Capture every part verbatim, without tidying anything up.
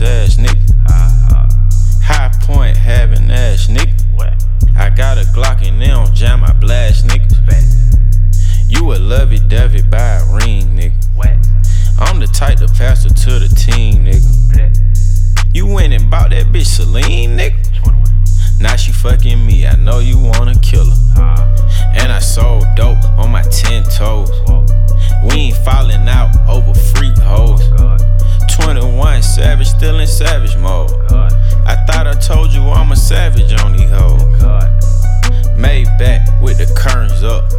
ass nigga. High point having ass nigga. I got a Glock and they don't jam my blast nigga. You a lovey-dovey by a ring nigga. I'm the type to pass her to the team nigga. You went and bought that bitch Celine nigga. Now she fucking me, I know you wanna kill her. And I sold dope on my ten toes. We ain't falling out over freak hoes. twenty-one savage, still in savage mode. I thought I told you I'm a savage on these hoes. Made back with the curtains up.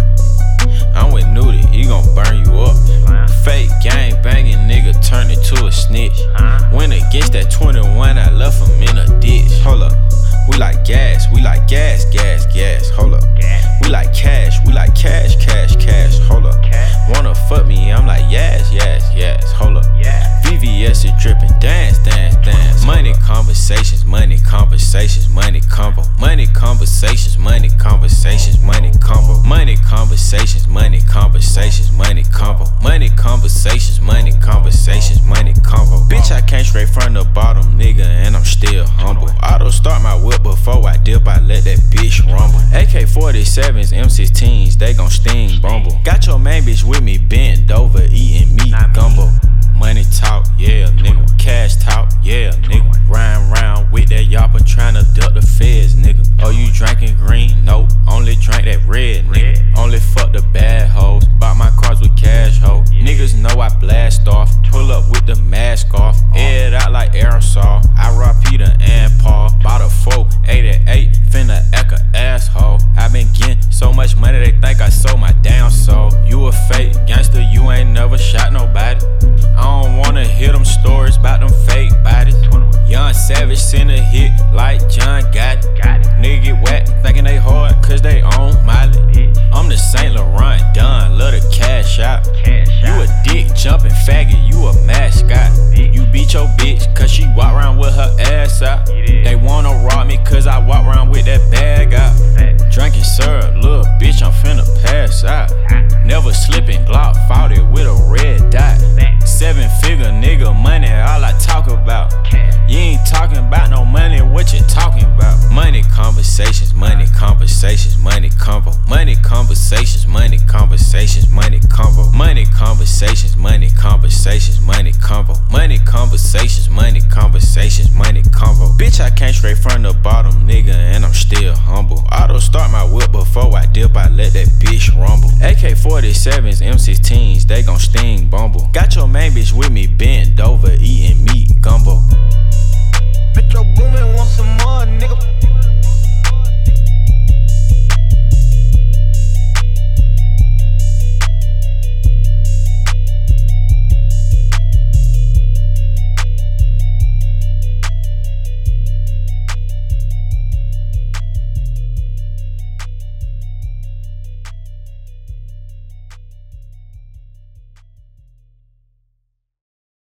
I'm with Nudie, he gon' burn you up. Fake gang banging nigga turned into a snitch. Went against that twenty-one, I left him in a ditch. Hold up, we like gas, we like gas, gas, gas. Hold up, we like cash, we like cash, cash, cash. Hold up, wanna fuck me, I'm like yes, yes, yes. Hold up, V V S is dripping, dance, dance, dance. Money conversations, money conversations, money convo. Money conversations, money conversations, money convo. Money conversations, money conversations, money convo. Money conversations, money conversations, money convo. Bitch, I came straight from the bottom, nigga, and I'm still humble. Auto start my whip before I dip, I let that bitch rumble. A K forty-sevens, M sixteens, they gon' sting bumble. Got your main bitch with me, bent over, eating meat gumbo. Money talk, yeah, nigga. Cash talk, yeah, nigga. Rhyme round with that yapper tryna duck the feds, nigga. Oh, you drinking green? Nope, only drink that red, nigga. Only fuck the bad hoes. Bought my cars with cash, ho. Niggas know I blast off. Pull up with the mask off. Air it out like aerosol. I rob Peter and Paul. Bought a four eighty-eight, finna act a asshole. I been getting so much money, they think I sold my damn soul. You a fake gangster, you ain't never shot nobody. I don't wanna hear them stories about them fake bodies. Young Savage send a hit like John got it. Nigga get whacked, thinking they hard cause they own Miley. I'm the Saint Laurent Don, love the cash out. You a dick jumping faggot, you a mascot. You beat your bitch cause she walk around with her ass out. They wanna rob me cause I walk around with that bag out. Drinking syrup, little bitch, I'm finna pass out. Never slipping Glock, fought it with a red dot. Seven figure nigga money, all I talk about. You ain't talking about no money, what you talking about? Money conversations, money conversations, money convo. Money conversations, money conversations, money convo. Money conversations, money conversations, money convo. Money conversations, money conversations, money convo. Bitch, I came straight from the bottom, nigga, and I'm still humble. Auto start my whip before I dip, I let that bitch rumble. A K forty-sevens, M sixteens, they gon' sting bumble. Got your main bitch with me, bent over, eat